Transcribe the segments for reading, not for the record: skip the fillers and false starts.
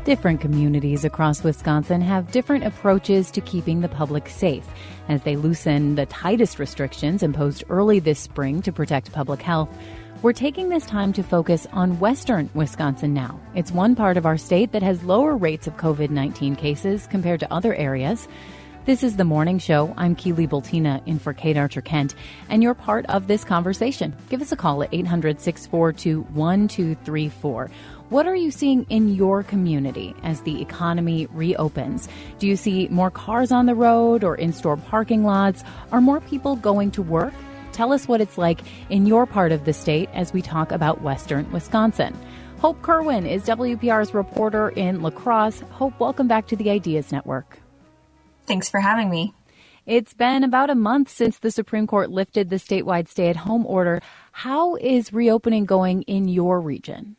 Different communities across Wisconsin have different approaches to keeping the public safe. As they loosen the tightest restrictions imposed early this spring to protect public health, we're taking this time to focus on western Wisconsin now. It's one part of our state that has lower rates of COVID-19 cases compared to other areas. This is The Morning Show. I'm Keely Bultina in for Kate Archer-Kent, and you're part of this conversation. Give us a call at 800-642-1234. What are you seeing in your community as the economy reopens? Do you see more cars on the road or in-store parking lots? Are more people going to work? Tell us what it's like in your part of the state as we talk about western Wisconsin. Hope Kerwin is WPR's reporter in La Crosse. Hope, welcome back to the Ideas Network. Thanks for having me. It's been about a month since the Supreme Court lifted the statewide stay-at-home order. How is reopening going in your region?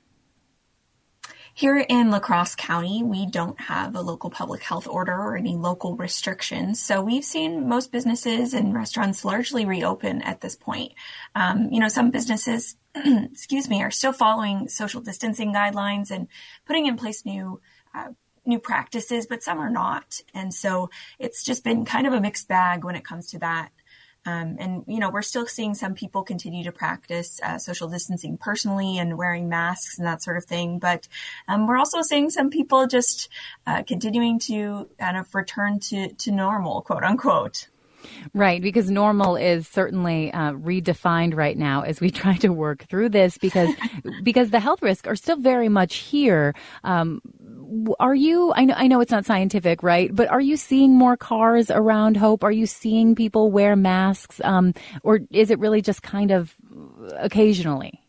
Here in La Crosse County, we don't have a local public health order or any local restrictions. So we've seen most businesses and restaurants largely reopen at this point. Some businesses, are still following social distancing guidelines and putting in place new practices, but some are not. And so it's just been kind of a mixed bag when it comes to that. We're still seeing some people continue to practice social distancing personally and wearing masks and that sort of thing. But we're also seeing some people just continuing to kind of return to normal, quote unquote. Right, because normal is certainly redefined right now as we try to work through this because the health risks are still very much here. Are you, I know it's not scientific, right? But are you seeing more cars around, Hope? Are you seeing people wear masks? Or is it really just kind of occasionally?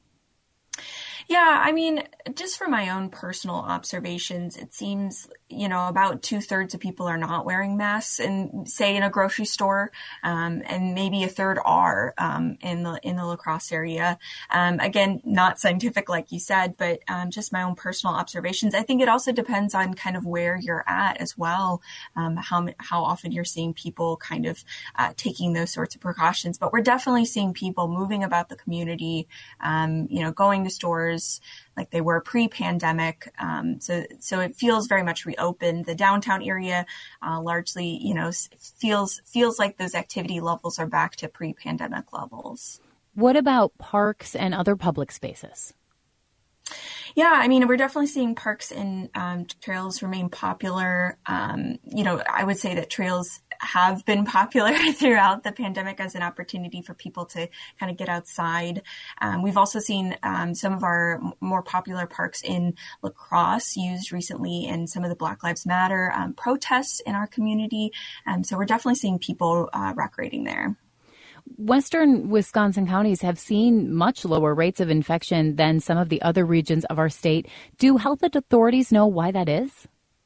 Yeah, I mean, just from my own personal observations, it seems, about 2/3 of people are not wearing masks in, say, in a grocery store, and maybe a third are in the La Crosse area. Again, not scientific, like you said, but just my own personal observations. I think it also depends on kind of where you're at as well, how often you're seeing people kind of taking those sorts of precautions. But we're definitely seeing people moving about the community, going to stores like they were pre-pandemic. So it feels very much reopened. The downtown area largely, feels like those activity levels are back to pre-pandemic levels. What about parks and other public spaces? Yeah, I mean, we're definitely seeing parks and trails remain popular. I would say that trails have been popular throughout the pandemic as an opportunity for people to kind of get outside. We've also seen some of our more popular parks in La Crosse used recently in some of the Black Lives Matter protests in our community. So we're definitely seeing people recreating there. Western Wisconsin counties have seen much lower rates of infection than some of the other regions of our state. Do health authorities know why that is?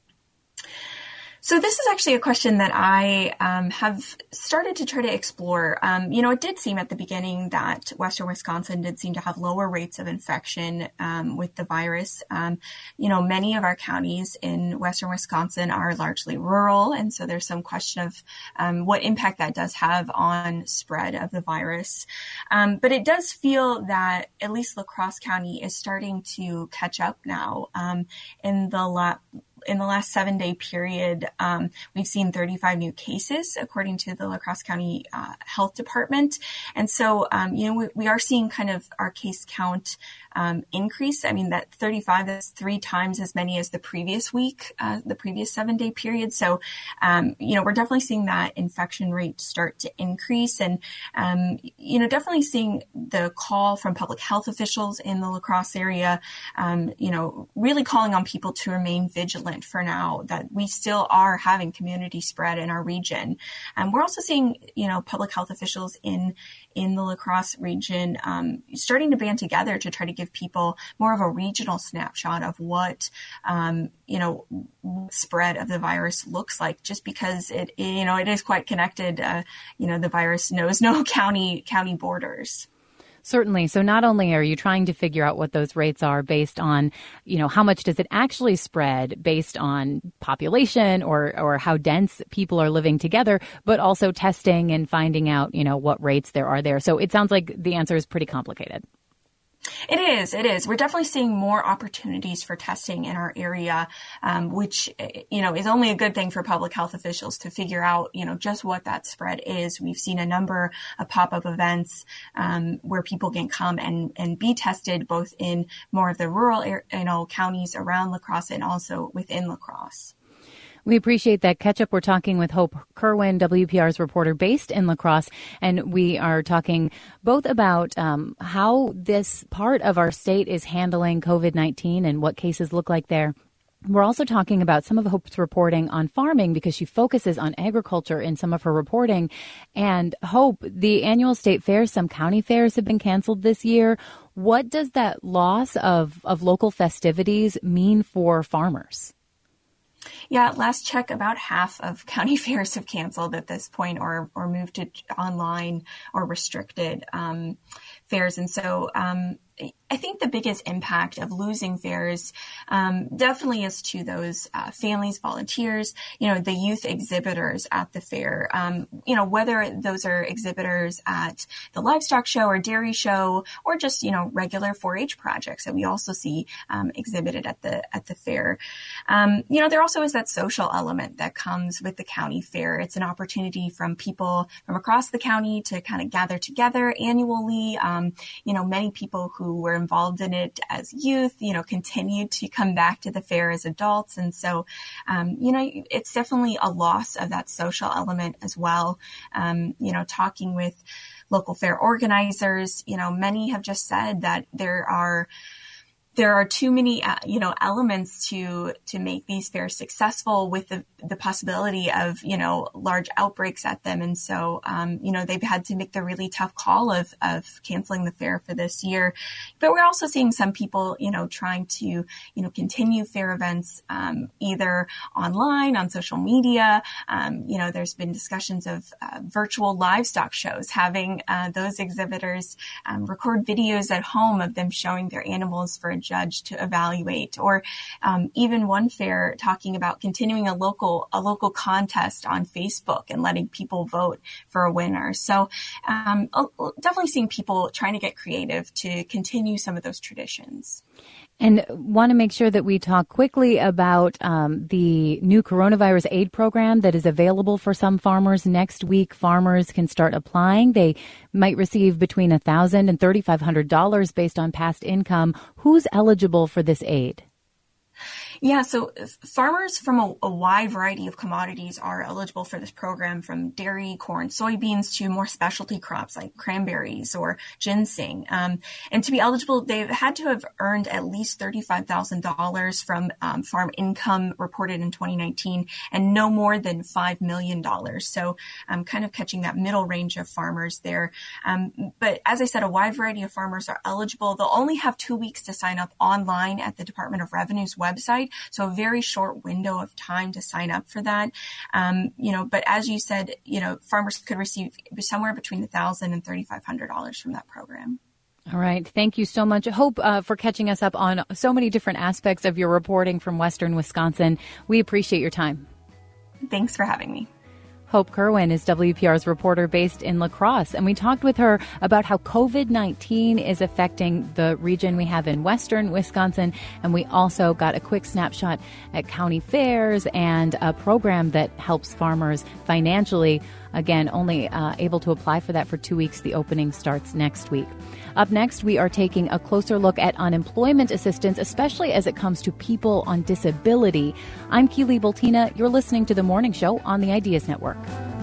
So this is actually a question that I have started to try to explore. It did seem at the beginning that Western Wisconsin did seem to have lower rates of infection with the virus. Many of our counties in Western Wisconsin are largely rural, and so there's some question of what impact that does have on spread of the virus. But it does feel that at least La Crosse County is starting to catch up now. In the last 7-day period, we've seen 35 new cases, according to the La Crosse County Health Department. And so, we are seeing kind of our case count increase. I mean, that 35 is 3 times as many as the previous week, the previous 7-day period. So, we're definitely seeing that infection rate start to increase and, definitely seeing the call from public health officials in the La Crosse area, really calling on people to remain vigilant for now, that we still are having community spread in our region. We're also seeing, public health officials in the La Crosse region starting to band together to try to give people more of a regional snapshot of what, spread of the virus looks like, just because it is quite connected. The virus knows no county borders. Certainly. So not only are you trying to figure out what those rates are based on, how much does it actually spread based on population or how dense people are living together, but also testing and finding out, what rates there are there. So it sounds like the answer is pretty complicated. It is. We're definitely seeing more opportunities for testing in our area, which, is only a good thing for public health officials to figure out, just what that spread is. We've seen a number of pop-up events where people can come and be tested both in more of the rural, counties around La Crosse and also within La Crosse. We appreciate that catch-up. We're talking with Hope Kerwin, WPR's reporter based in La Crosse, and we are talking both about how this part of our state is handling COVID-19 and what cases look like there. We're also talking about some of Hope's reporting on farming because she focuses on agriculture in some of her reporting. And Hope, the annual state fairs, some county fairs have been canceled this year. What does that loss of local festivities mean for farmers? Yeah, last check, about half of county fairs have canceled at this point or moved to online or restricted fairs. And so I think the biggest impact of losing fairs definitely is to those families, volunteers, the youth exhibitors at the fair, whether those are exhibitors at the livestock show or dairy show or just, regular 4-H projects that we also see exhibited at the fair. There also is that social element that comes with the county fair. It's an opportunity from people from across the county to kind of gather together annually. Many people who were involved in it as youth, continue to come back to the fair as adults. And so, it's definitely a loss of that social element as well. Talking with local fair organizers, many have just said that there are too many, elements to make these fairs successful with the possibility of, large outbreaks at them. And so, they've had to make the really tough call of canceling the fair for this year. But we're also seeing some people, trying to, continue fair events, either online, on social media. There's been discussions of virtual livestock shows, having those exhibitors record videos at home of them showing their animals for a judge to evaluate, or even one fair talking about continuing a local contest on Facebook and letting people vote for a winner. So definitely seeing people trying to get creative to continue some of those traditions. And want to make sure that we talk quickly about the new coronavirus aid program that is available for some farmers. Next week, farmers can start applying. They might receive between $1,000 and $3,500 based on past income. Who's eligible for this aid? Yeah, so farmers from a wide variety of commodities are eligible for this program, from dairy, corn, soybeans to more specialty crops like cranberries or ginseng. And to be eligible, they've had to have earned at least $35,000 from farm income reported in 2019 and no more than $5 million. So kind of catching that middle range of farmers there. But as I said, a wide variety of farmers are eligible. They'll only have 2 weeks to sign up online at the Department of Revenue's website. So a very short window of time to sign up for that. But as you said, farmers could receive somewhere between $1,000 and $3,500 from that program. All right. Thank you so much. Hope, for catching us up on so many different aspects of your reporting from Western Wisconsin. We appreciate your time. Thanks for having me. Hope Kerwin is WPR's reporter based in La Crosse, and we talked with her about how COVID-19 is affecting the region we have in Western Wisconsin, and we also got a quick snapshot at county fairs and a program that helps farmers financially. Again, only able to apply for that for 2 weeks. The opening starts next week. Up next, we are taking a closer look at unemployment assistance, especially as it comes to people on disability. I'm Keely Bultina. You're listening to The Morning Show on the Ideas Network.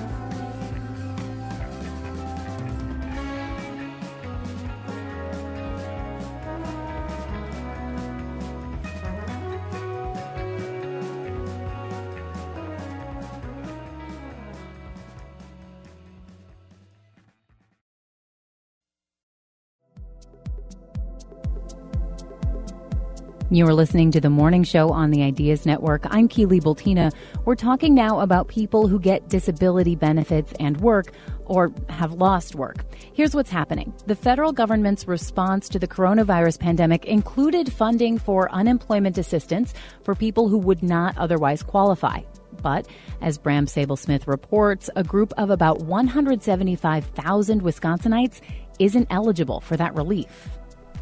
You are listening to The Morning Show on the Ideas Network. I'm Keely Bultina. We're talking now about people who get disability benefits and work or have lost work. Here's what's happening. The federal government's response to the coronavirus pandemic included funding for unemployment assistance for people who would not otherwise qualify. But as Bram Sable-Smith reports, a group of about 175,000 Wisconsinites isn't eligible for that relief.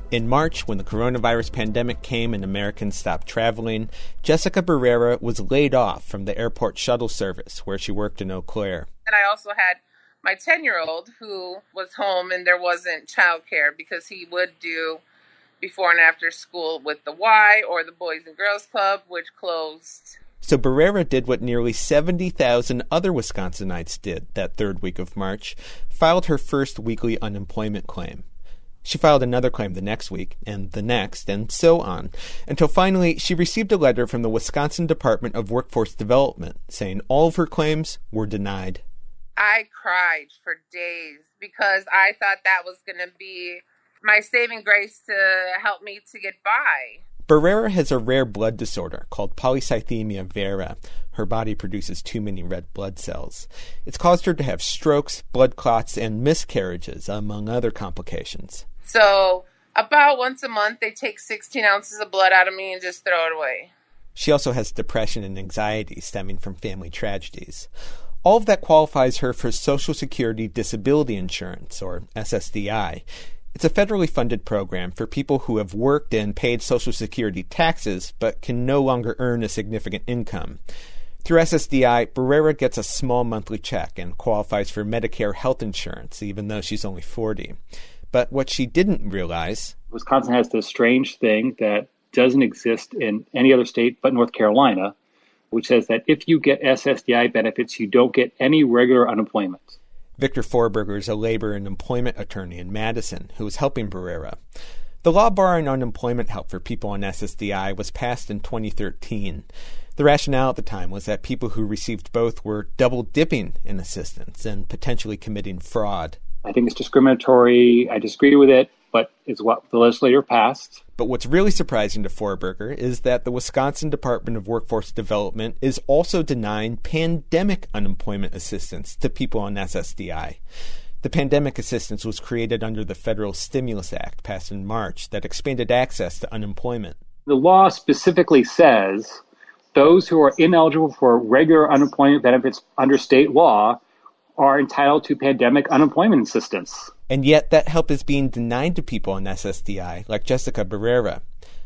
In March, when the coronavirus pandemic came and Americans stopped traveling, Jessica Barrera was laid off from the airport shuttle service where she worked in Eau Claire. And I also had my 10-year-old who was home and there wasn't childcare because he would do before and after school with the Y or the Boys and Girls Club, which closed. So Barrera did what nearly 70,000 other Wisconsinites did that third week of March, filed her first weekly unemployment claim. She filed another claim the next week, and the next, and so on, until finally she received a letter from the Wisconsin Department of Workforce Development saying all of her claims were denied. I cried for days because I thought that was going to be my saving grace to help me to get by. Barrera has a rare blood disorder called polycythemia vera. Her body produces too many red blood cells. It's caused her to have strokes, blood clots, and miscarriages, among other complications. So about once a month, they take 16 ounces of blood out of me and just throw it away. She also has depression and anxiety stemming from family tragedies. All of that qualifies her for Social Security Disability Insurance, or SSDI. It's a federally funded program for people who have worked and paid Social Security taxes but can no longer earn a significant income. Through SSDI, Barrera gets a small monthly check and qualifies for Medicare health insurance, even though she's only 40. But what she didn't realize... Wisconsin has this strange thing that doesn't exist in any other state but North Carolina, which says that if you get SSDI benefits, you don't get any regular unemployment. Victor Forberger is a labor and employment attorney in Madison who is helping Barrera. The law barring unemployment help for people on SSDI was passed in 2013. The rationale at the time was that people who received both were double-dipping in assistance and potentially committing fraud. I think it's discriminatory. I disagree with it, but it's what the legislature passed. But what's really surprising to Forberger is that the Wisconsin Department of Workforce Development is also denying pandemic unemployment assistance to people on SSDI. The pandemic assistance was created under the Federal Stimulus Act passed in March that expanded access to unemployment. The law specifically says those who are ineligible for regular unemployment benefits under state law are entitled to pandemic unemployment assistance. And yet that help is being denied to people on SSDI, like Jessica Barrera.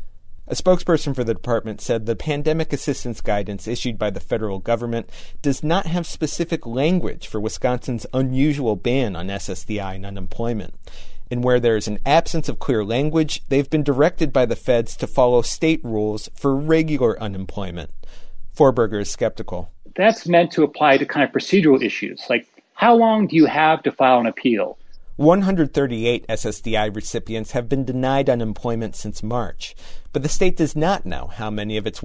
A spokesperson for the department said the pandemic assistance guidance issued by the federal government does not have specific language for Wisconsin's unusual ban on SSDI and unemployment. And where there is an absence of clear language, they've been directed by the feds to follow state rules for regular unemployment. Forberger is skeptical. That's meant to apply to kind of procedural issues, like how long do you have to file an appeal? 138 SSDI recipients have been denied unemployment since March, but the state does not know how many of its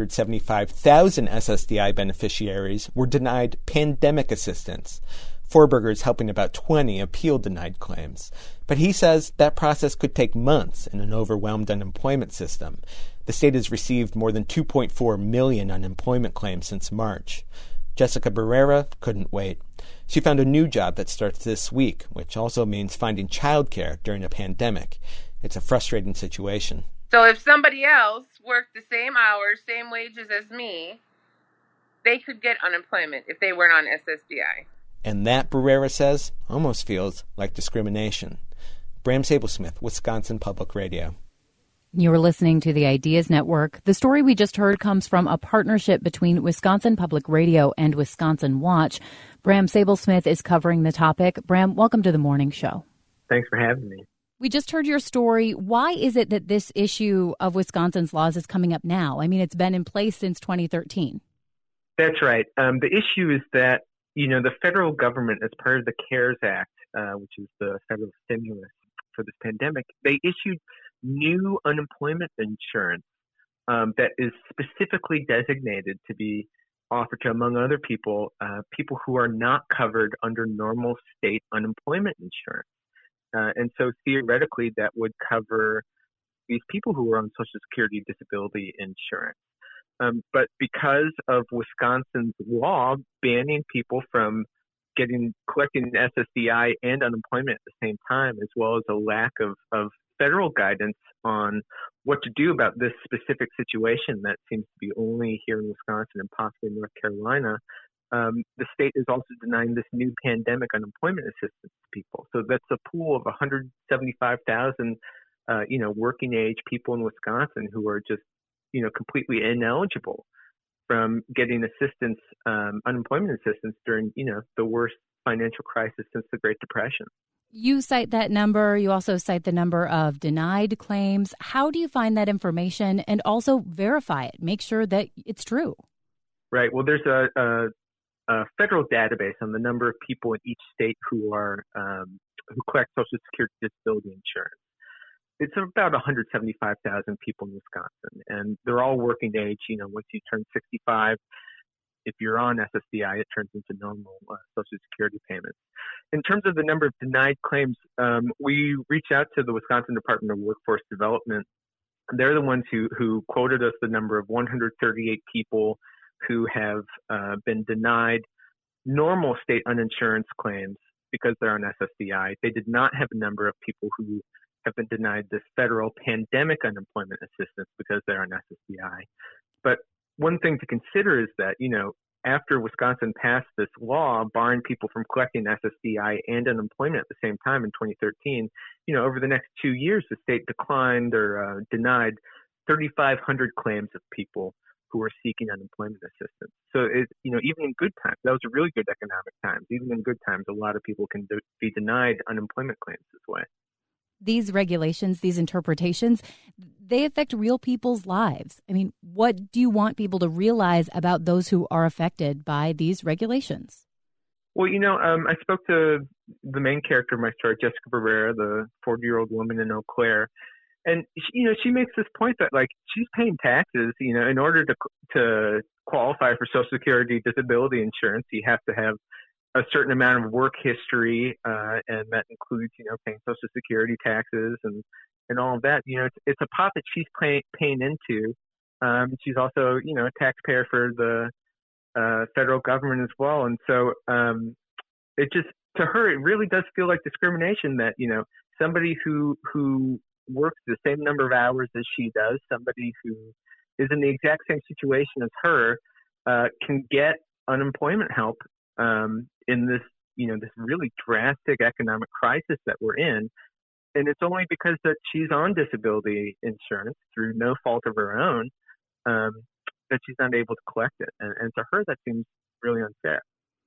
175,000 SSDI beneficiaries were denied pandemic assistance. Forberger is helping about 20 appeal denied claims, but he says that process could take months in an overwhelmed unemployment system. The state has received more than 2.4 million unemployment claims since March. Jessica Barrera couldn't wait. She found a new job that starts this week, which also means finding childcare during a pandemic. It's a frustrating situation. So if somebody else worked the same hours, same wages as me, they could get unemployment if they weren't on SSDI. And that, Barrera says, almost feels like discrimination. Bram Sablesmith, Wisconsin Public Radio. You're listening to the Ideas Network. The story we just heard comes from a partnership between Wisconsin Public Radio and Wisconsin Watch. Bram Sablesmith is covering the topic. Bram, welcome to the morning show. Thanks for having me. We just heard your story. Why is it that this issue of Wisconsin's laws is coming up now? I mean, it's been in place since 2013. That's right. The issue is that, the federal government, as part of the CARES Act, which is the federal stimulus for this pandemic, they issued new unemployment insurance that is specifically designated to be offered to, among other people, people who are not covered under normal state unemployment insurance. And so theoretically, that would cover these people who are on Social Security Disability Insurance. But because of Wisconsin's law banning people from collecting SSDI and unemployment at the same time, as well as a lack of federal guidance on what to do about this specific situation that seems to be only here in Wisconsin and possibly North Carolina, the state is also denying this new pandemic unemployment assistance to people. So that's a pool of 175,000 working age people in Wisconsin who are just, completely ineligible from getting assistance, unemployment assistance during, the worst financial crisis since the Great Depression. You cite that number. You also cite the number of denied claims. How do you find that information and also verify it? Make sure that it's true. Right. Well, there's a federal database on the number of people in each state who are who collect Social Security disability insurance. It's about 175,000 people in Wisconsin, and they're all working age. Once you turn 65, if you're on SSDI, it turns into normal Social Security payments. In terms of the number of denied claims, we reached out to the Wisconsin Department of Workforce Development. They're the ones who quoted us the number of 138 people who have been denied normal state uninsurance claims because they're on SSDI. They did not have a number of people who have been denied this federal pandemic unemployment assistance because they're on SSDI. But one thing to consider is that, after Wisconsin passed this law barring people from collecting SSDI and unemployment at the same time in 2013, over the next 2 years, the state declined or denied 3,500 claims of people who are seeking unemployment assistance. So, even in good times, that was a really good economic times. Even in good times, a lot of people can be denied unemployment claims this way. These regulations, these interpretations, they affect real people's lives. I mean, what do you want people to realize about those who are affected by these regulations? Well, I spoke to the main character of my story, Jessica Barrera, the 40-year-old woman in Eau Claire. And, she makes this point that, she's paying taxes, in order to qualify for Social Security disability insurance, you have to have a certain amount of work history, and that includes, paying Social Security taxes and all of that. It's a pot that she's paying into. She's also, a taxpayer for the federal government as well. And so it just, to her, it really does feel like discrimination that, somebody who works the same number of hours as she does, somebody who is in the exact same situation as her, can get unemployment help in this, this really drastic economic crisis that we're in. And it's only because that she's on disability insurance through no fault of her own that she's not able to collect it. And to her, that seems really unfair.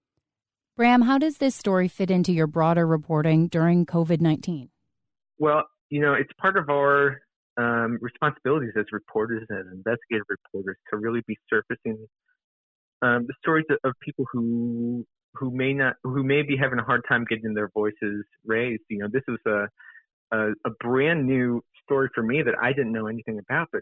Bram, how does this story fit into your broader reporting during COVID-19? Well, it's part of our responsibilities as reporters and investigative reporters to really be surfacing the stories of people who may be having a hard time getting their voices raised. This was a brand new story for me that I didn't know anything about, but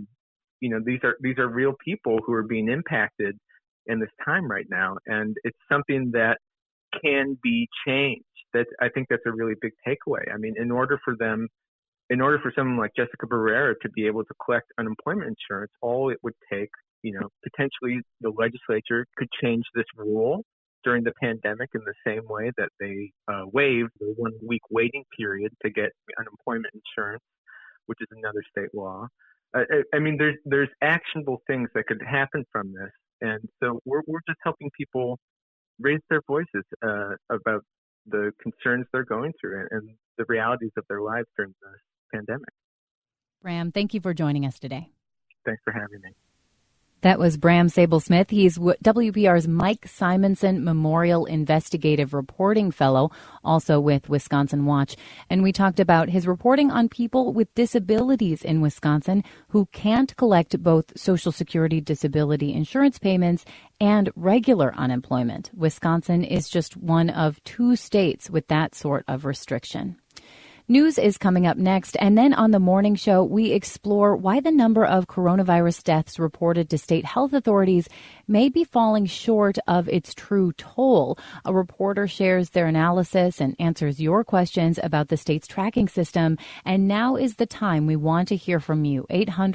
these are real people who are being impacted in this time right now, and it's something that can be changed. I think that's a really big takeaway. I mean, in order for someone like Jessica Barrera to be able to collect unemployment insurance, all it would take, potentially the legislature could change this rule during the pandemic in the same way that they waived the 1 week waiting period to get unemployment insurance, which is another state law. I mean, there's actionable things that could happen from this, and so we're just helping people raise their voices about the concerns they're going through and the realities of their lives during this pandemic. Bram, thank you for joining us today. Thanks for having me. That was Bram Sabel-Smith. He's WPR's Mike Simonson Memorial Investigative Reporting Fellow, also with Wisconsin Watch. And we talked about his reporting on people with disabilities in Wisconsin who can't collect both Social Security disability insurance payments and regular unemployment. Wisconsin is just one of 2 states with that sort of restriction. News is coming up next, and then on the morning show, we explore why the number of coronavirus deaths reported to state health authorities may be falling short of its true toll. A reporter shares their analysis and answers your questions about the state's tracking system, and now is the time we want to hear from you.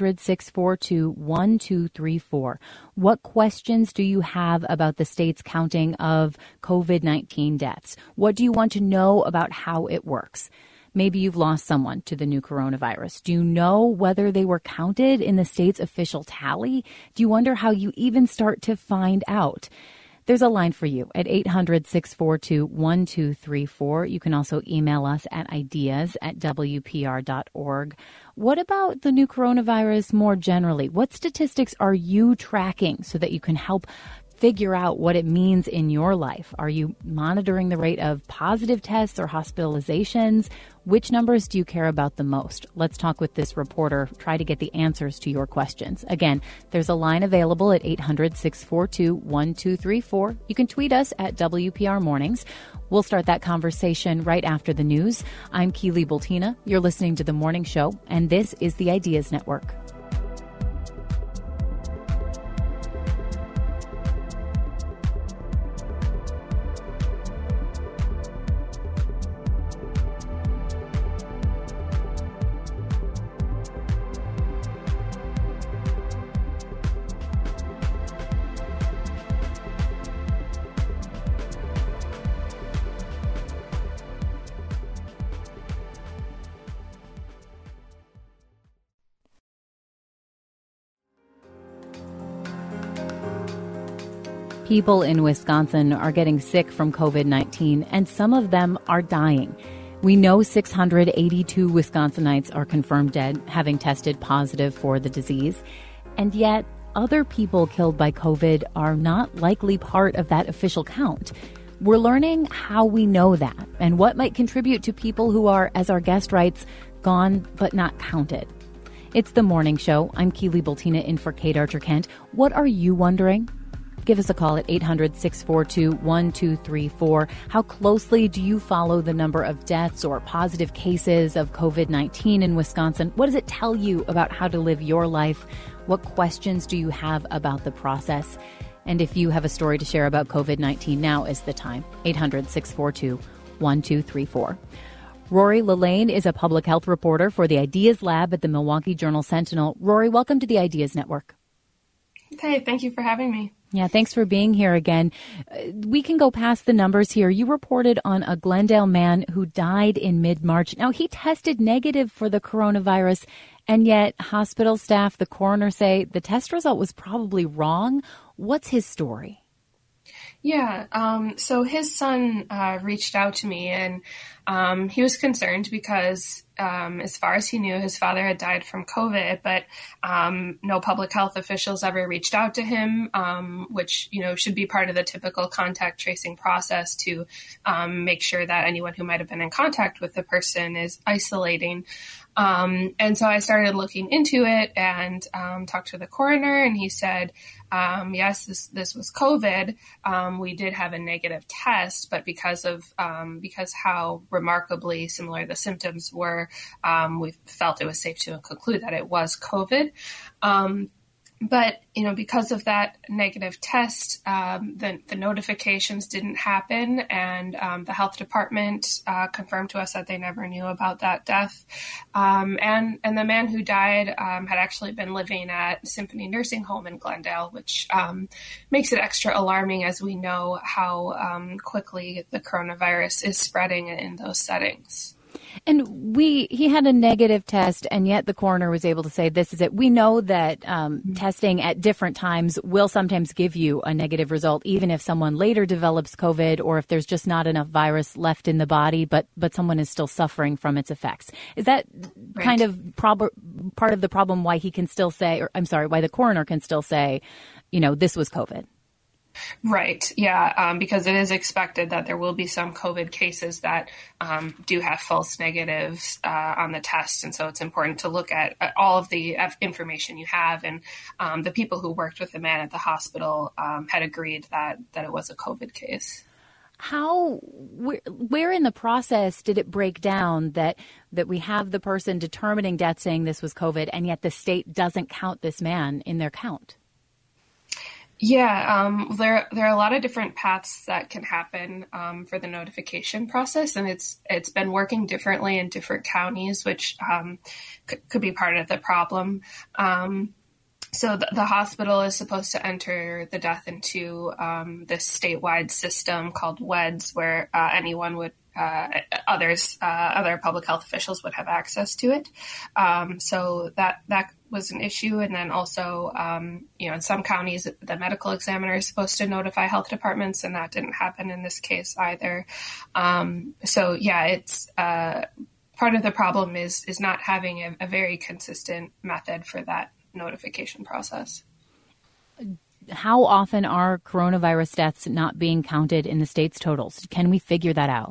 800-642-1234. What questions do you have about the state's counting of COVID-19 deaths? What do you want to know about how it works? Maybe you've lost someone to the new coronavirus. Do you know whether they were counted in the state's official tally? Do you wonder how you even start to find out? there's a line for you at 800-642-1234. You can also email us at ideas@wpr.org. What about the new coronavirus more generally? What statistics are you tracking so that you can help figure out what it means in your life? Are you monitoring the rate of positive tests or hospitalizations? Which numbers do you care about the most? Let's talk with this reporter, try to get the answers to your questions. Again, there's a line available at 800-642-1234. You can tweet us at WPR Mornings. We'll start that conversation right after the news. I'm Keely Bultina. You're listening to The Morning Show, and this is the Ideas Network. People in Wisconsin are getting sick from COVID-19, and some of them are dying. We know 682 Wisconsinites are confirmed dead, having tested positive for the disease. And yet, other people killed by COVID are not likely part of that official count. We're learning how we know that and what might contribute to people who are, as our guest writes, gone but not counted. It's The Morning Show. I'm Keely Bultina in for Kate Archer-Kent. What are you wondering? Give us a call at 800-642-1234. How closely do you follow the number of deaths or positive cases of COVID-19 in Wisconsin? What does it tell you about how to live your life? What questions do you have about the process? And if you have a story to share about COVID-19, now is the time. 800-642-1234. Rory Lillane is a public health reporter for the Ideas Lab at the Milwaukee Journal-Sentinel. Rory, welcome to the Ideas Network. Hey, thank you for having me. Yeah, thanks for being here again. We can go past the numbers here. You reported on a Glendale man who died in mid-March. Now, he tested negative for the coronavirus, and yet hospital staff, the coroner, say the test result was probably wrong. What's his story? Yeah, so his son reached out to me, and he was concerned because as far as he knew, his father had died from COVID, but no public health officials ever reached out to him, which, should be part of the typical contact tracing process to make sure that anyone who might have been in contact with the person is isolating. And so I started looking into it and talked to the coroner, and he said, yes, this was COVID. We did have a negative test, but because how remarkably similar the symptoms were, we felt it was safe to conclude that it was COVID. But, because of that negative test, the notifications didn't happen, and the health department confirmed to us that they never knew about that death. And the man who died had actually been living at Symphony Nursing Home in Glendale, which makes it extra alarming as we know how quickly the coronavirus is spreading in those settings. And he had a negative test, and yet the coroner was able to say, this is it. We know that testing at different times will sometimes give you a negative result, even if someone later develops COVID or if there's just not enough virus left in the body, but someone is still suffering from its effects. Is that right? Kind of part of the problem why he can still say, why the coroner can still say, this was COVID? Right. Yeah. Because it is expected that there will be some COVID cases that do have false negatives on the test. And so it's important to look at all of the information you have. And the people who worked with the man at the hospital had agreed that it was a COVID case. Where in the process did it break down that we have the person determining death saying this was COVID, and yet the state doesn't count this man in their count? Yeah, there are a lot of different paths that can happen for the notification process, and it's been working differently in different counties, which could be part of the problem. So the hospital is supposed to enter the death into this statewide system called WEDS, where anyone would other public health officials would have access to it. So that was an issue. And then also, in some counties, the medical examiner is supposed to notify health departments, and that didn't happen in this case either. It's part of the problem is not having a very consistent method for that notification process. How often are coronavirus deaths not being counted in the state's totals? Can we figure that out?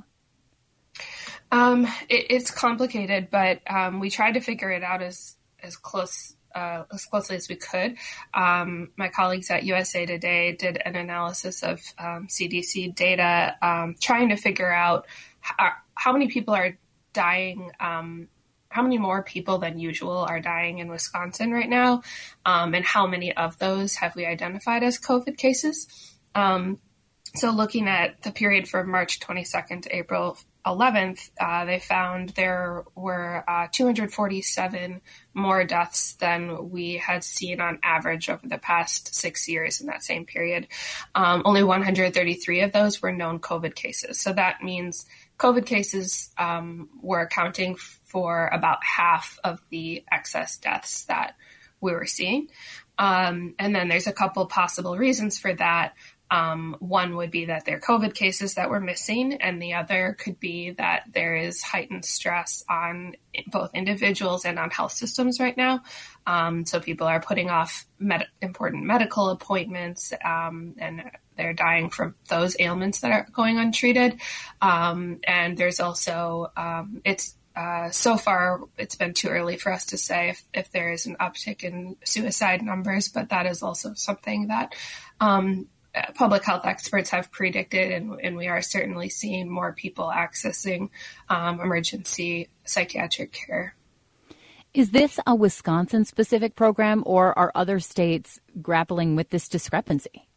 It's complicated, but we tried to figure it out as closely as we could. My colleagues at USA Today did an analysis of CDC data, trying to figure out how many people are dying, how many more people than usual are dying in Wisconsin right now, and how many of those have we identified as COVID cases. So looking at the period from March 22nd to April 11th, they found there were 247 more deaths than we had seen on average over the past 6 years in that same period. Only 133 of those were known COVID cases. So that means COVID cases were accounting for about half of the excess deaths that we were seeing. And then there's a couple possible reasons for that. One would be that they're COVID cases that we're missing, and the other could be that there is heightened stress on both individuals and on health systems right now. So people are putting off important medical appointments, and they're dying from those ailments that are going untreated. And there's also, so far, it's been too early for us to say if there is an uptick in suicide numbers, but that is also something that public health experts have predicted, and we are certainly seeing more people accessing emergency psychiatric care. Is this a Wisconsin-specific program, or are other states grappling with this discrepancy?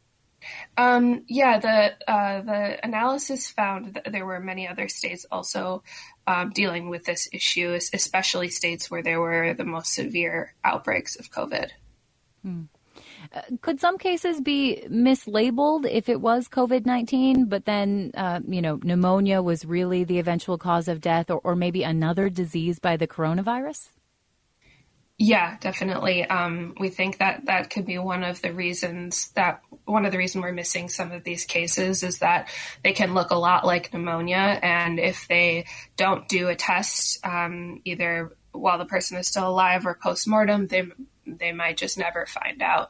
The analysis found that there were many other states also dealing with this issue, especially states where there were the most severe outbreaks of COVID. Could some cases be mislabeled if it was COVID-19, but then, pneumonia was really the eventual cause of death, or maybe another disease by the coronavirus? Yeah, definitely. We think that could be one of the reasons we're missing some of these cases is that they can look a lot like pneumonia. And if they don't do a test, either while the person is still alive or postmortem, they might just never find out.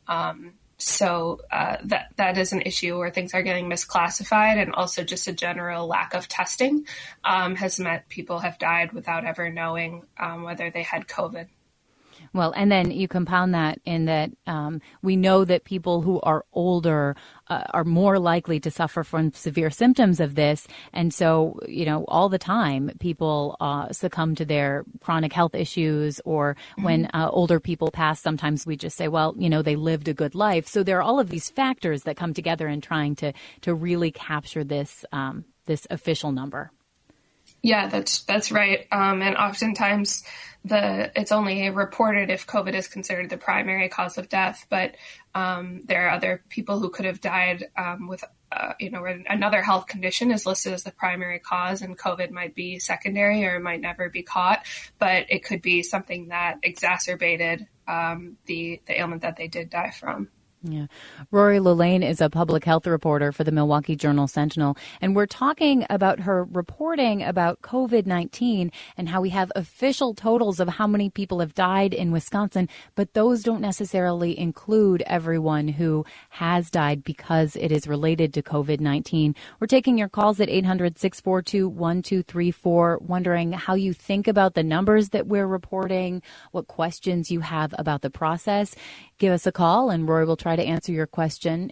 So that is an issue where things are getting misclassified, and also just a general lack of testing has meant people have died without ever knowing whether they had COVID. Well, and then you compound that in that we know that people who are older are more likely to suffer from severe symptoms of this. And so, all the time people succumb to their chronic health issues, or when older people pass, sometimes we just say, well, they lived a good life. So there are all of these factors that come together in trying to really capture this official number. Yeah, that's right. And oftentimes it's only reported if COVID is considered the primary cause of death, but there are other people who could have died with another health condition is listed as the primary cause, and COVID might be secondary or might never be caught, but it could be something that exacerbated the ailment that they did die from. Yeah. Rory Lillane is a public health reporter for the Milwaukee Journal-Sentinel, and we're talking about her reporting about COVID-19 and how we have official totals of how many people have died in Wisconsin, but those don't necessarily include everyone who has died because it is related to COVID-19. We're taking your calls at 800-642-1234, wondering how you think about the numbers that we're reporting, what questions you have about the process. Give us a call, and Rory will try to answer your question,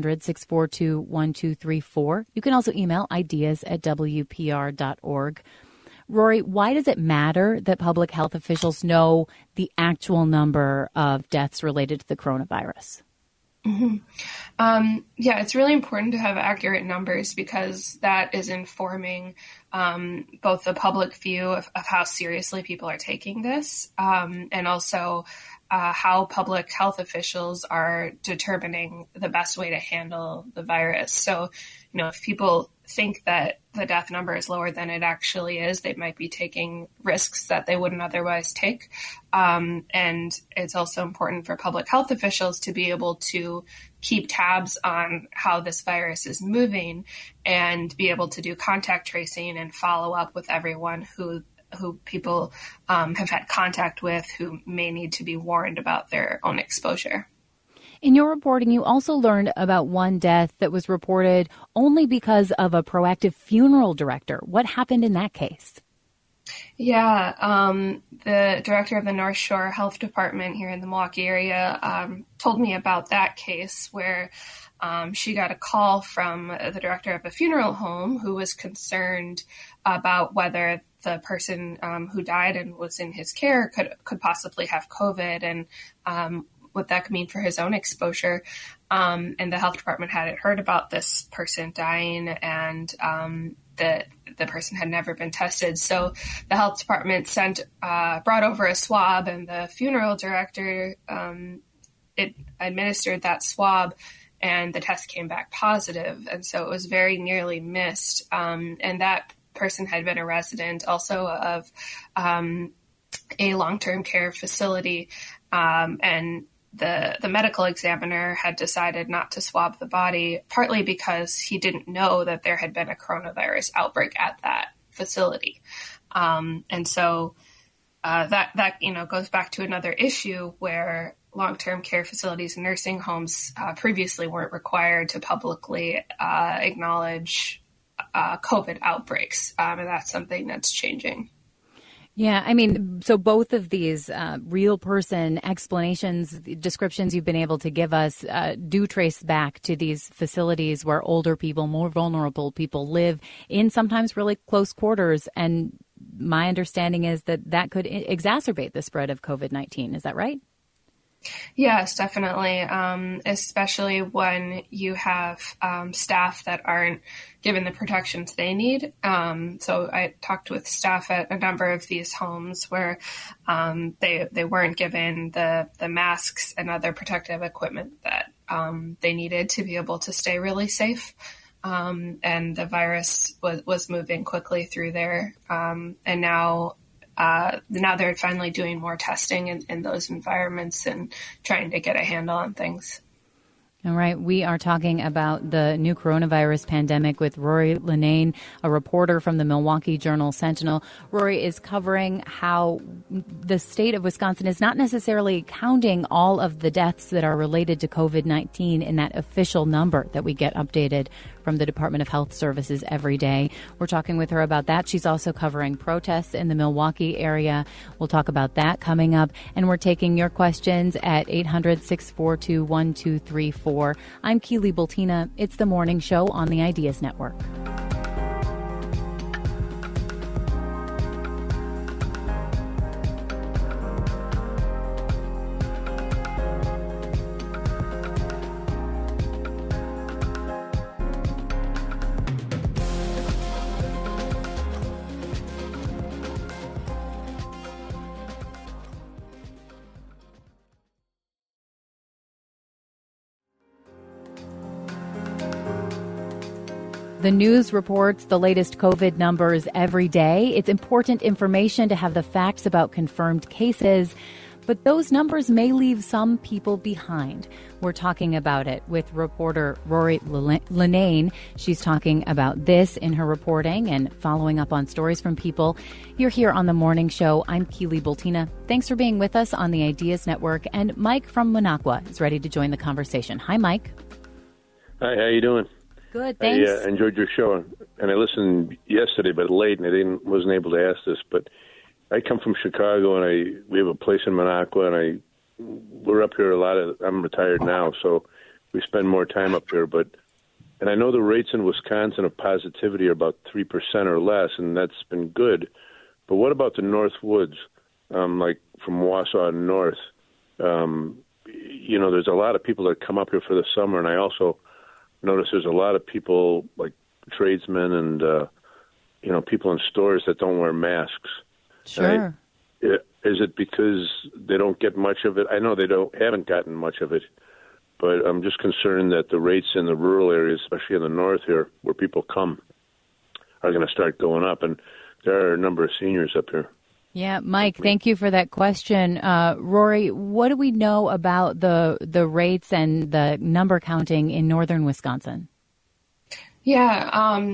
800-642-1234. You can also email ideas@wpr.org. Rory, why does it matter that public health officials know the actual number of deaths related to the coronavirus? It's really important to have accurate numbers because that is informing both the public view of how seriously people are taking this, and also how public health officials are determining the best way to handle the virus. So, if people think that the death number is lower than it actually is. They might be taking risks that they wouldn't otherwise take. And it's also important for public health officials to be able to keep tabs on how this virus is moving and be able to do contact tracing and follow up with everyone who people have had contact with who may need to be warned about their own exposure. In your reporting, you also learned about one death that was reported only because of a proactive funeral director. What happened in that case? Yeah, the director of the North Shore Health Department here in the Milwaukee area told me about that case where she got a call from the director of a funeral home who was concerned about whether the person who died and was in his care could possibly have COVID and what that could mean for his own exposure. And the health department hadn't heard about this person dying, and the person had never been tested. So the health department brought over a swab, and the funeral director administered that swab, and the test came back positive. And so it was very nearly missed. And that person had been a resident also of a long-term care facility, and the medical examiner had decided not to swab the body, partly because he didn't know that there had been a coronavirus outbreak at that facility. And so that goes back to another issue where long-term care facilities and nursing homes previously weren't required to publicly acknowledge COVID outbreaks. And that's something that's changing. Yeah, I mean, so both of these real person explanations, descriptions you've been able to give us do trace back to these facilities where older people, more vulnerable people live in sometimes really close quarters. And my understanding is that could exacerbate the spread of COVID-19. Is that right? Yes, definitely, especially when you have staff that aren't given the protections they need. So I talked with staff at a number of these homes where they weren't given the masks and other protective equipment that they needed to be able to stay really safe. And the virus was moving quickly through there. And now they're finally doing more testing in those environments and trying to get a handle on things. All right. We are talking about the new coronavirus pandemic with Rory Linnane, a reporter from the Milwaukee Journal-Sentinel. Rory is covering how the state of Wisconsin is not necessarily counting all of the deaths that are related to COVID-19 in that official number that we get updated from the Department of Health Services every day. We're talking with her about that. She's also covering protests in the Milwaukee area. We'll talk about that coming up. And we're taking your questions at 800-642-1234. I'm Keely Bultina. It's the morning show on the Ideas Network. The news reports the latest COVID numbers every day. It's important information to have the facts about confirmed cases, but those numbers may leave some people behind. We're talking about it with reporter Rory Linnane. She's talking about this in her reporting and following up on stories from people. You're here on The Morning Show. I'm Keely Bultina. Thanks for being with us on the Ideas Network. And Mike from Minocqua is ready to join the conversation. Hi, Mike. Hi, how you doing? Good, thanks. I enjoyed your show, and I listened yesterday, but late, and I wasn't able to ask this. But I come from Chicago, and we have a place in Minocqua, and we're up here a lot. I'm retired now, so we spend more time up here. And I know the rates in Wisconsin of positivity are about 3% or less, and that's been good. But what about the North Woods, like from Wausau north? There's a lot of people that come up here for the summer, and I also notice there's a lot of people like tradesmen and, people in stores that don't wear masks. Sure. Is it because they don't get much of it? I know they haven't gotten much of it, but I'm just concerned that the rates in the rural areas, especially in the north here, where people come, are going to start going up. And there are a number of seniors up here. Yeah, Mike, thank you for that question. Rory, what do we know about the rates and the number counting in northern Wisconsin? Yeah,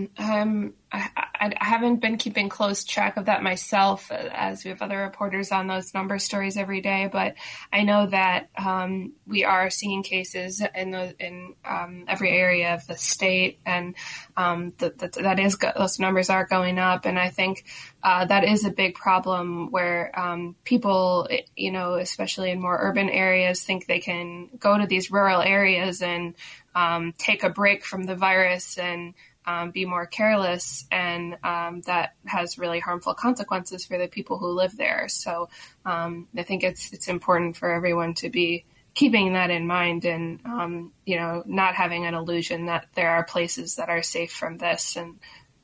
I haven't been keeping close track of that myself, as we have other reporters on those number stories every day. But I know that we are seeing cases in every area of the state, and those numbers are going up. And I think that is a big problem where people, especially in more urban areas, think they can go to these rural areas and take a break from the virus and be more careless, and that has really harmful consequences for the people who live there. So I think it's important for everyone to be keeping that in mind, and not having an illusion that there are places that are safe from this. And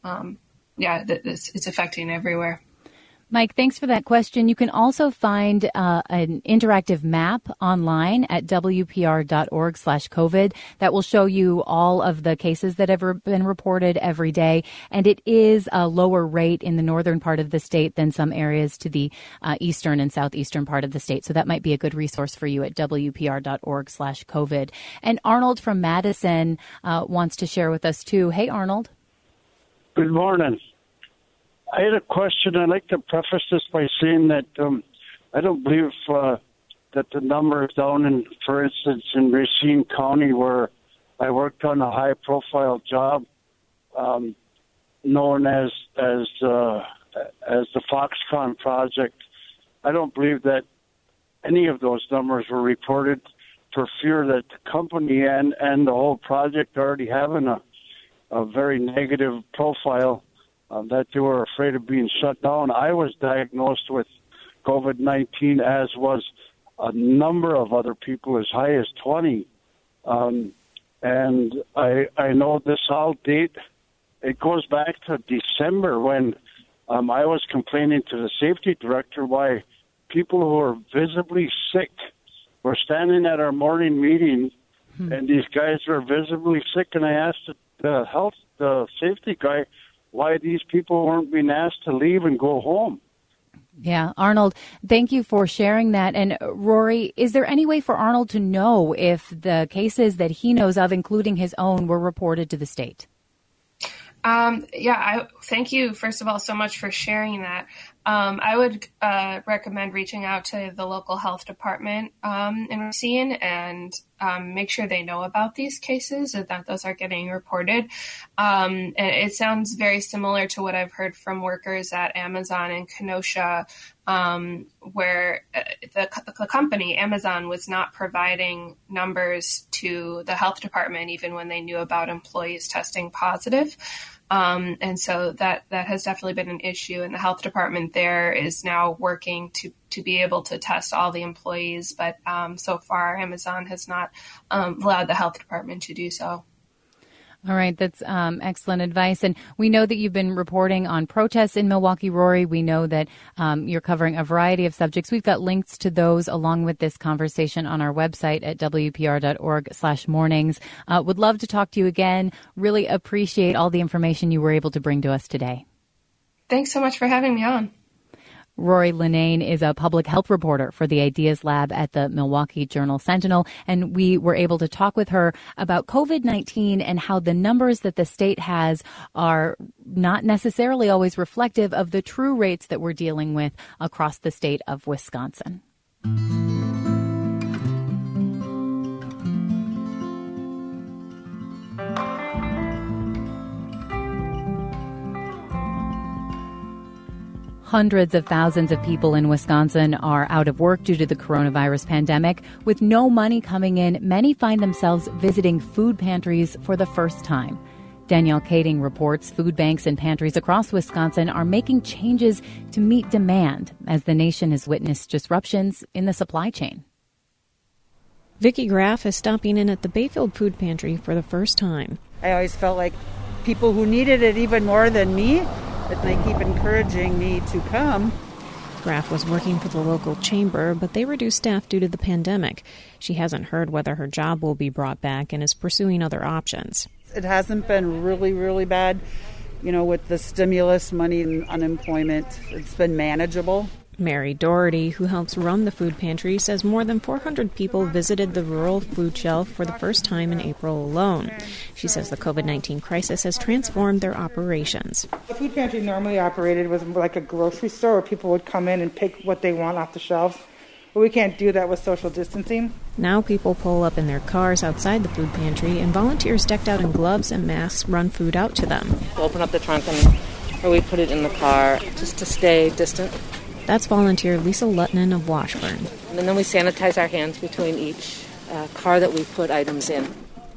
it's affecting everywhere. Mike, thanks for that question. You can also find an interactive map online at wpr.org/COVID that will show you all of the cases that have been reported every day. And it is a lower rate in the northern part of the state than some areas to the eastern and southeastern part of the state. So that might be a good resource for you at wpr.org/COVID. And Arnold from Madison wants to share with us, too. Hey, Arnold. Good morning. I had a question. I'd like to preface this by saying that I don't believe that the number is down in, for instance, in Racine County, where I worked on a high-profile job known as the Foxconn project. I don't believe that any of those numbers were reported, for fear that the company and the whole project already having a very negative profile. That they were afraid of being shut down. I was diagnosed with COVID-19, as was a number of other people, as high as 20. And I know this all date. It goes back to December when I was complaining to the safety director why people who are visibly sick were standing at our morning meeting, and these guys were visibly sick, and I asked the safety guy, why these people weren't being asked to leave and go home. Yeah, Arnold, thank you for sharing that. And Rory, is there any way for Arnold to know if the cases that he knows of, including his own, were reported to the state? I thank you, first of all, so much for sharing that. I would recommend reaching out to the local health department in Racine and make sure they know about these cases and that those are getting reported. And it sounds very similar to what I've heard from workers at Amazon in Kenosha, where the company, Amazon, was not providing numbers to the health department even when they knew about employees testing positive. And so that has definitely been an issue. And the health department there is now working to be able to test all the employees. But so far, Amazon has not allowed the health department to do so. All right. That's excellent advice. And we know that you've been reporting on protests in Milwaukee, Rory. We know that you're covering a variety of subjects. We've got links to those along with this conversation on our website at wpr.org/mornings. Would love to talk to you again. Really appreciate all the information you were able to bring to us today. Thanks so much for having me on. Rory Linnane is a public health reporter for the Ideas Lab at the Milwaukee Journal-Sentinel, and we were able to talk with her about COVID-19 and how the numbers that the state has are not necessarily always reflective of the true rates that we're dealing with across the state of Wisconsin. Hundreds of thousands of people in Wisconsin are out of work due to the coronavirus pandemic. With no money coming in, many find themselves visiting food pantries for the first time. Danielle Kading reports food banks and pantries across Wisconsin are making changes to meet demand as the nation has witnessed disruptions in the supply chain. Vicki Graff is stopping in at the Bayfield Food Pantry for the first time. I always felt like people who needed it even more than me, but they keep encouraging me to come. Graff was working for the local chamber, but they reduced staff due to the pandemic. She hasn't heard whether her job will be brought back and is pursuing other options. It hasn't been really, really bad. with the stimulus money and unemployment, it's been manageable. Mary Doherty, who helps run the food pantry, says more than 400 people visited the rural food shelf for the first time in April alone. She says the COVID-19 crisis has transformed their operations. The food pantry normally operated was like a grocery store where people would come in and pick what they want off the shelves. But we can't do that with social distancing. Now people pull up in their cars outside the food pantry, and volunteers decked out in gloves and masks run food out to them. We'll open up the trunk or we put it in the car just to stay distant. That's volunteer Lisa Lutnan of Washburn. And then we sanitize our hands between each car that we put items in.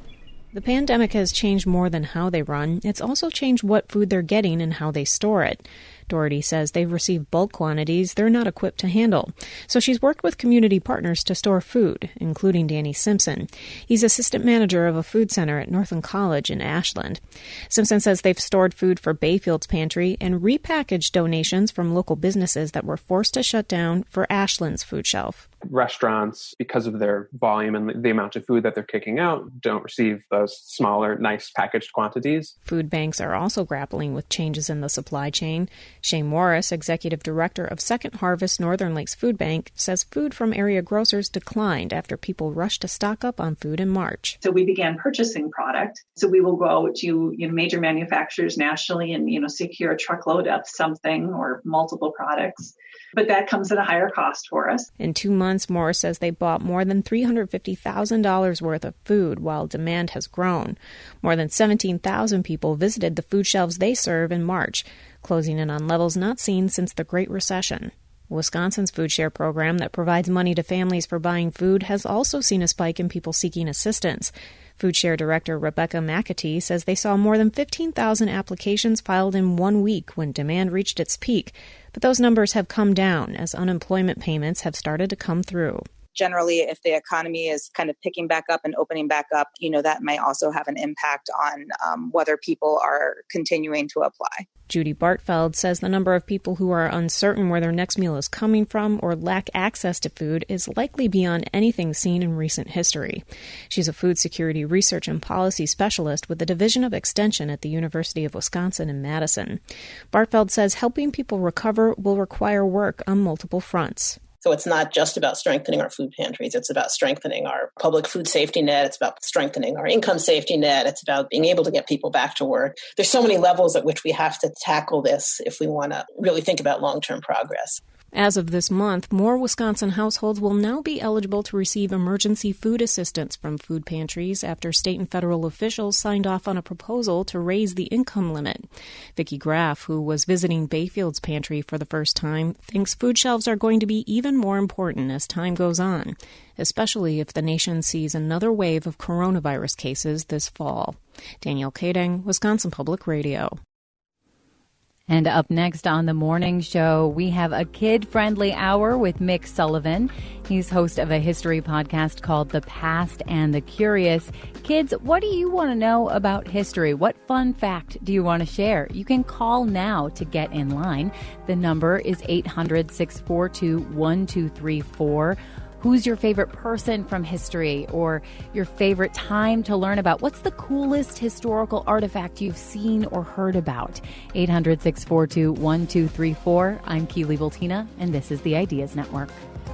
The pandemic has changed more than how they run. It's also changed what food they're getting and how they store it. Doherty says they've received bulk quantities they're not equipped to handle. So she's worked with community partners to store food, including Danny Simpson. He's assistant manager of a food center at Northland College in Ashland. Simpson says they've stored food for Bayfield's pantry and repackaged donations from local businesses that were forced to shut down for Ashland's food shelf. Restaurants, because of their volume and the amount of food that they're kicking out, don't receive those smaller, nice packaged quantities. Food banks are also grappling with changes in the supply chain. Shane Morris, executive director of Second Harvest Northern Lakes Food Bank, says food from area grocers declined after people rushed to stock up on food in March. So we began purchasing product. So we will go to major manufacturers nationally and secure a truckload of something or multiple products. But that comes at a higher cost for us. In 2 months, Morris says they bought more than $350,000 worth of food while demand has grown. More than 17,000 people visited the food shelves they serve in March, closing in on levels not seen since the Great Recession. Wisconsin's Food Share program that provides money to families for buying food has also seen a spike in people seeking assistance. Food Share Director Rebecca McAtee says they saw more than 15,000 applications filed in 1 week when demand reached its peak. But those numbers have come down as unemployment payments have started to come through. Generally, if the economy is kind of picking back up and opening back up, that may also have an impact on whether people are continuing to apply. Judy Bartfeld says the number of people who are uncertain where their next meal is coming from or lack access to food is likely beyond anything seen in recent history. She's a food security research and policy specialist with the Division of Extension at the University of Wisconsin in Madison. Bartfeld says helping people recover will require work on multiple fronts. So it's not just about strengthening our food pantries. It's about strengthening our public food safety net. It's about strengthening our income safety net. It's about being able to get people back to work. There's so many levels at which we have to tackle this if we want to really think about long-term progress. As of this month, more Wisconsin households will now be eligible to receive emergency food assistance from food pantries after state and federal officials signed off on a proposal to raise the income limit. Vicki Graff, who was visiting Bayfield's pantry for the first time, thinks food shelves are going to be even more important as time goes on, especially if the nation sees another wave of coronavirus cases this fall. Danielle Kading, Wisconsin Public Radio. And up next on the morning show, we have a kid-friendly hour with Mick Sullivan. He's host of a history podcast called The Past and the Curious. Kids, what do you want to know about history? What fun fact do you want to share? You can call now to get in line. The number is 800-642-1234. Who's your favorite person from history or your favorite time to learn about? What's the coolest historical artifact you've seen or heard about? 800-642-1234. I'm Keely Voltina, and this is the Ideas Network.